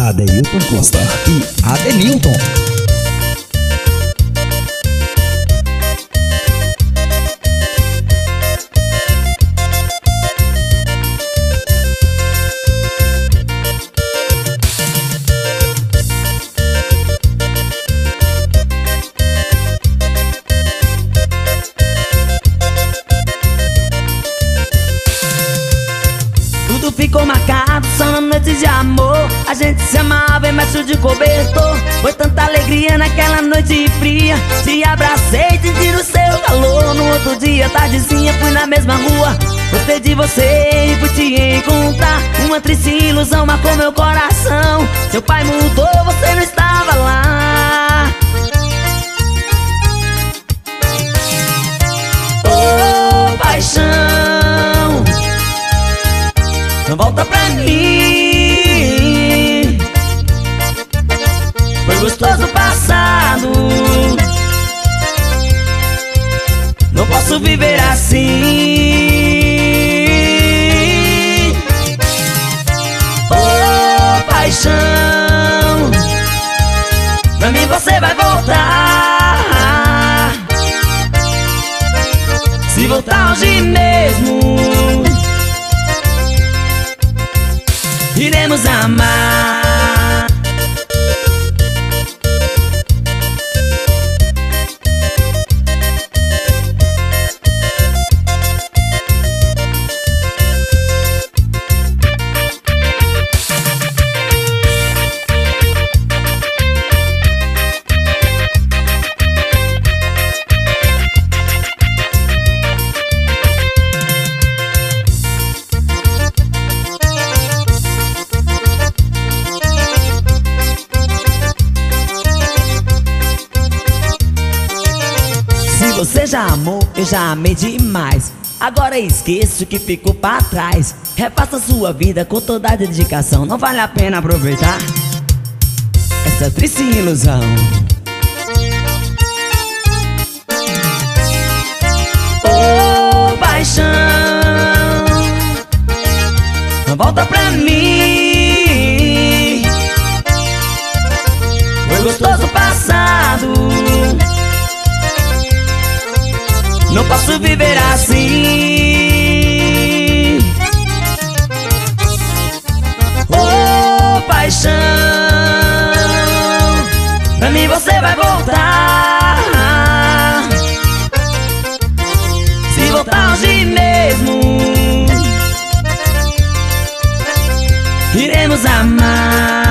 Adeilton Costa e Adenilton. Tudo ficou marcado só na noite de amor. A gente se amava embaixo de cobertor. Foi tanta alegria naquela noite fria. Te abracei, senti o seu calor. No outro dia, tardezinha, fui na mesma rua. Gostei de você e fui te encontrar. Uma triste ilusão marcou meu coração. Seu pai mudou, você não estava lá. Oh, paixão, não volta pra mim. Foi gostoso o passado, não posso viver assim. Oh, paixão, pra mim você vai voltar. Se voltar hoje mesmo, iremos amar. Você já amou, eu já amei demais. Agora esqueço que ficou pra trás. Refaça sua vida com toda a dedicação. Não vale a pena aproveitar essa triste ilusão. Oh, paixão, volta pra mim. Foi gostoso o passado, não posso viver assim. Oh, paixão, pra mim você vai voltar. Se voltar hoje mesmo, iremos amar.